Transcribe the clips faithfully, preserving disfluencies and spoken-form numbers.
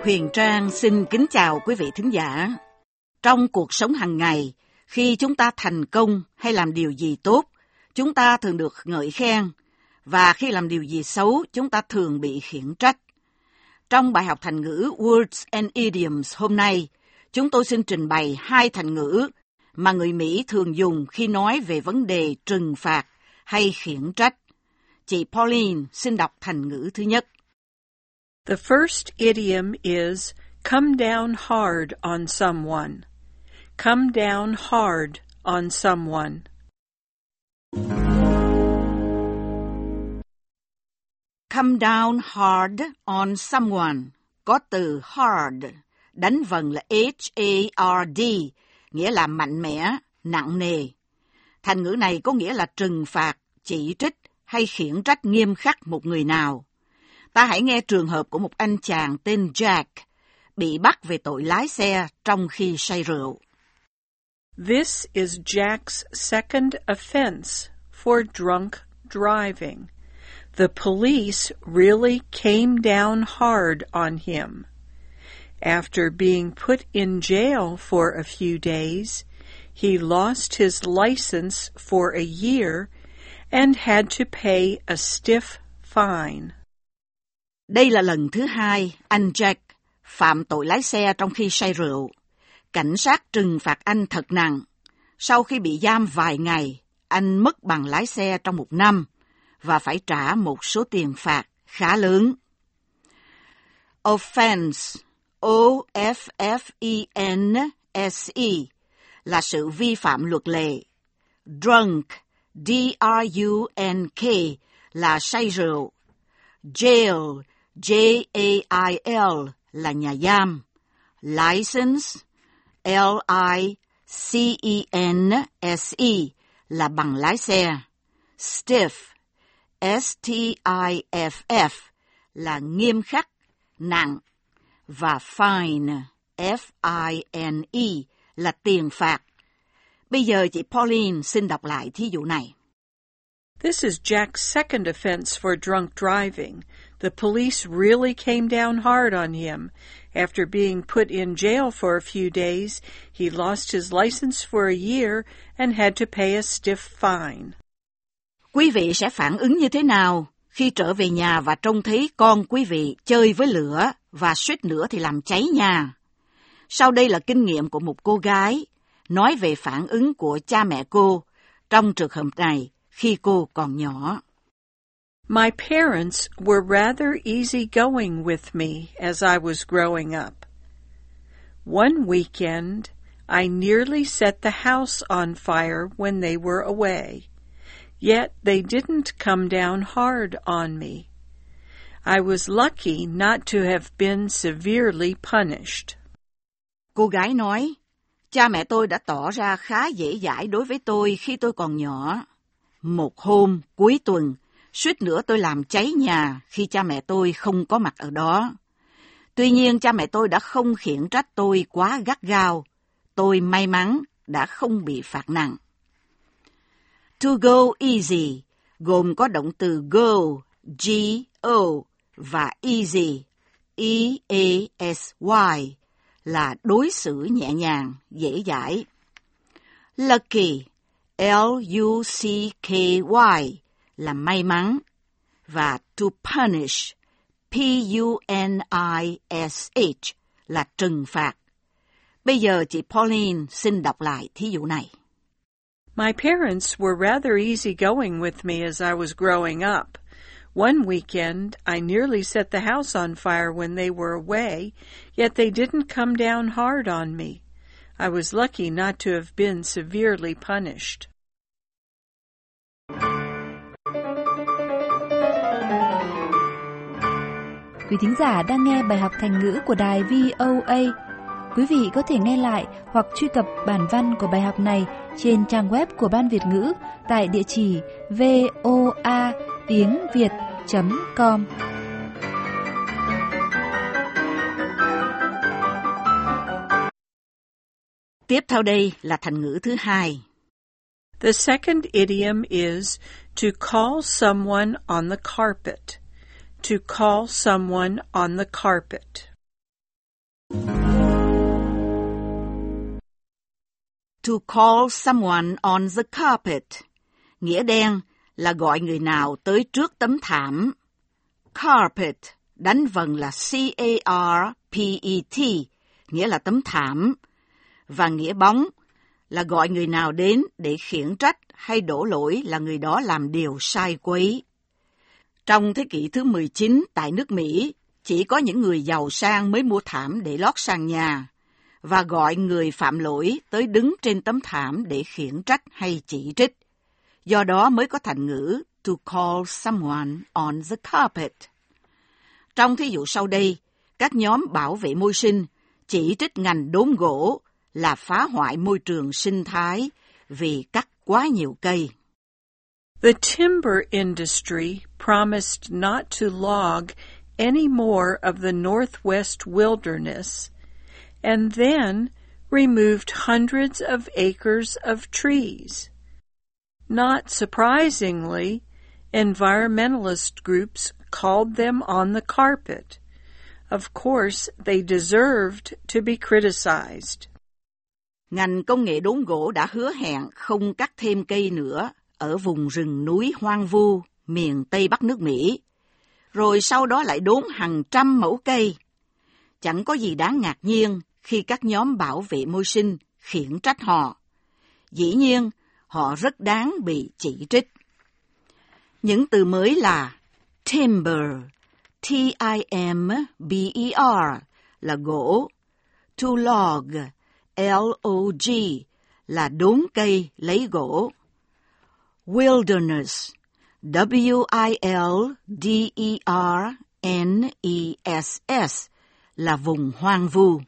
Huyền Trang xin kính chào quý vị thính giả. Trong cuộc sống hàng ngày, khi chúng ta thành công hay làm điều gì tốt, chúng ta thường được ngợi khen, và khi làm điều gì xấu, chúng ta thường bị khiển trách. Trong bài học thành ngữ Words and Idioms hôm nay, chúng tôi xin trình bày hai thành ngữ mà người Mỹ thường dùng khi nói về vấn đề trừng phạt hay khiển trách. Chị Pauline xin đọc thành ngữ thứ nhất. The first idiom is come down hard on someone. Come down hard on someone. Come down hard on someone có từ hard, đánh vần là H A R D, nghĩa là mạnh mẽ, nặng nề. Thành ngữ này có nghĩa là trừng phạt, chỉ trích hay khiển trách nghiêm khắc một người nào. Ta hãy nghe trường hợp của một anh chàng tên Jack bị bắt về tội lái xe trong khi say rượu. This is Jack's second offense for drunk driving. The police really came down hard on him. After being put in jail for a few days, he lost his license for a year and had to pay a stiff fine. Đây là lần thứ hai anh Jack phạm tội lái xe trong khi say rượu. Cảnh sát trừng phạt anh thật nặng. Sau khi bị giam vài ngày, anh mất bằng lái xe trong một năm và phải trả một số tiền phạt khá lớn. Offense, O F F E N S E, là sự vi phạm luật lệ. Drunk, D R U N K, là say rượu. Jail, J A I L, là nhà giam. License, L I C E N S E, là bằng lái xe. Stiff, S T I F F, là nghiêm khắc, nặng. Và fine, F I N E, là tiền phạt. Bây giờ chị Pauline xin đọc lại thí dụ này. This is Jack's second offense for drunk driving. The police really came down hard on him. After being put in jail for a few days, he lost his license for a year and had to pay a stiff fine. Quý vị sẽ phản ứng như thế nào khi trở về nhà và trông thấy con quý vị chơi với lửa và suýt nữa thì làm cháy nhà? Sau đây là kinh nghiệm của một cô gái nói về phản ứng của cha mẹ cô trong trường hợp này khi cô còn nhỏ. My parents were rather easygoing with me as I was growing up. One weekend, I nearly set the house on fire when they were away, yet they didn't come down hard on me. I was lucky not to have been severely punished. Cô gái nói, cha mẹ tôi đã tỏ ra khá dễ dãi đối với tôi khi tôi còn nhỏ. Một hôm cuối tuần, suýt nữa tôi làm cháy nhà khi cha mẹ tôi không có mặt ở đó. Tuy nhiên cha mẹ tôi đã không khiển trách tôi quá gắt gao. Tôi may mắn đã không bị phạt nặng. To go easy gồm có động từ go, G O, và easy, E A S Y, là đối xử nhẹ nhàng, dễ dãi. Lucky, L U C K Y, là may mắn. Và to punish, P U N I S H, là trừng phạt. Bây giờ chị Pauline xin đọc lại thí dụ này. My parents were rather easygoing with me as I was growing up. One weekend, I nearly set the house on fire when they were away, yet they didn't come down hard on me. I was lucky not to have been severely punished. Quý thính giả đang nghe bài học thành ngữ của đài V O A. Quý vị có thể nghe lại hoặc truy cập bản văn của bài học này trên trang web của Ban Việt ngữ tại địa chỉ voa tiếng việt chấm com. Tiếp theo đây là thành ngữ thứ hai. The second idiom is to call someone on the carpet. To call someone on the carpet. to call someone on the carpet. Nghĩa đen là gọi người nào tới trước tấm thảm. Carpet, đánh vần là C A R P E T, nghĩa là tấm thảm. Và nghĩa bóng là gọi người nào đến để khiển trách hay đổ lỗi là người đó làm điều sai quấy. Trong thế kỷ thứ mười chín tại nước Mỹ, chỉ có những người giàu sang mới mua thảm để lót sàn nhà và gọi người phạm lỗi tới đứng trên tấm thảm để khiển trách hay chỉ trích. Do đó mới có thành ngữ to call someone on the carpet. Trong thí dụ sau đây, các nhóm bảo vệ môi sinh chỉ trích ngành đốn gỗ là phá hoại môi trường sinh thái vì cắt quá nhiều cây. The timber industry promised not to log any more of the Northwest wilderness and then removed hundreds of acres of trees. Not surprisingly, environmentalist groups called them on the carpet. Of course, they deserved to be criticized. Ngành công nghệ đốn gỗ đã hứa hẹn không cắt thêm cây nữa ở vùng rừng núi hoang vu miền Tây Bắc nước Mỹ, rồi sau đó lại đốn hàng trăm mẫu cây. Chẳng có gì đáng ngạc nhiên khi các nhóm bảo vệ môi sinh khiển trách họ. Dĩ nhiên, họ rất đáng bị chỉ trích. Những từ mới là timber, T I M B E R là gỗ, to log, L O G là đốn cây lấy gỗ, wilderness, W I L D E R N E S S là vùng hoang vu,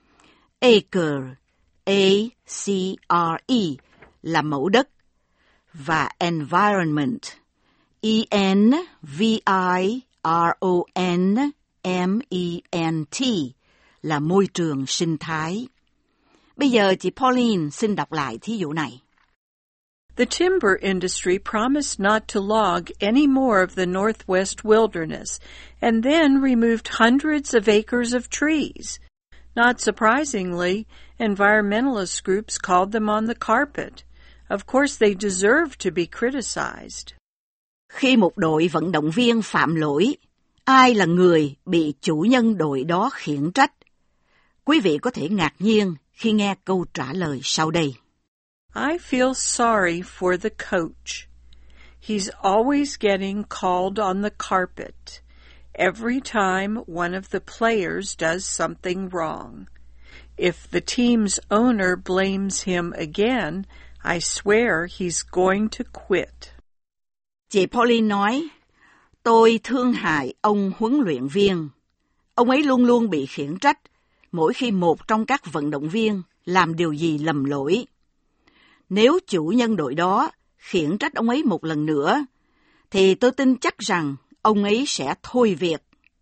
acre, A C R E là mẫu đất, và environment, E N V I R O N M E N T là môi trường sinh thái. Bây giờ chị Pauline xin đọc lại thí dụ này. The timber industry promised not to log any more of the Northwest wilderness and then removed hundreds of acres of trees. Not surprisingly, environmentalist groups called them on the carpet. Of course, they deserve to be criticized. Khi một đội vận động viên phạm lỗi, ai là người bị chủ nhân đội đó khiển trách? Quý vị có thể ngạc nhiên khi nghe câu trả lời sau đây. I feel sorry for the coach. He's always getting called on the carpet every time one of the players does something wrong. If the team's owner blames him again, I swear he's going to quit. Chị Pauline nói, tôi thương hại ông huấn luyện viên. Ông ấy luôn luôn bị khiển trách mỗi khi một trong các vận động viên làm điều gì lầm lỗi. Nếu chủ nhân đội đó khiển trách ông ấy một lần nữa, thì tôi tin chắc rằng ông ấy sẽ thôi việc.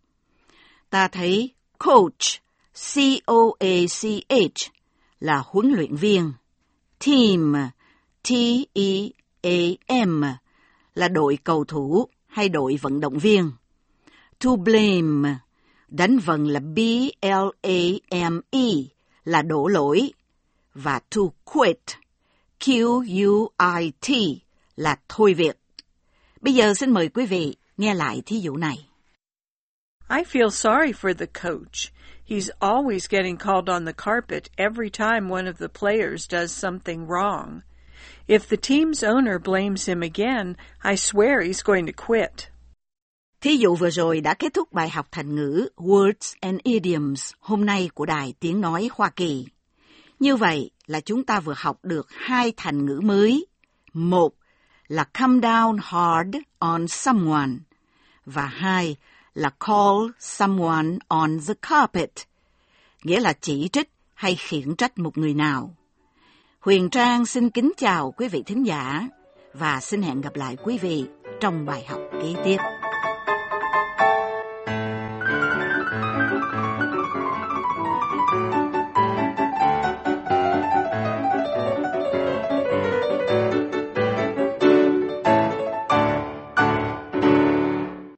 Ta thấy coach, C O A C H là huấn luyện viên, team, T E A M là đội cầu thủ hay đội vận động viên, to blame, đánh vần là B L A M E là đổ lỗi, và to quit, Q U I T là thôi việc. Bây giờ xin mời quý vị nghe lại thí dụ này. I feel sorry for the coach. He's always getting called on the carpet every time one of the players does something wrong. If the team's owner blames him again, I swear he's going to quit. Thí dụ vừa rồi đã kết thúc bài học thành ngữ Words and Idioms hôm nay của Đài Tiếng Nói Hoa Kỳ. Như vậy là chúng ta vừa học được hai thành ngữ mới. Một là come down hard on someone và hai là call someone on the carpet, nghĩa là chỉ trích hay khiển trách một người nào. Huyền Trang xin kính chào quý vị thính giả và xin hẹn gặp lại quý vị trong bài học kế tiếp.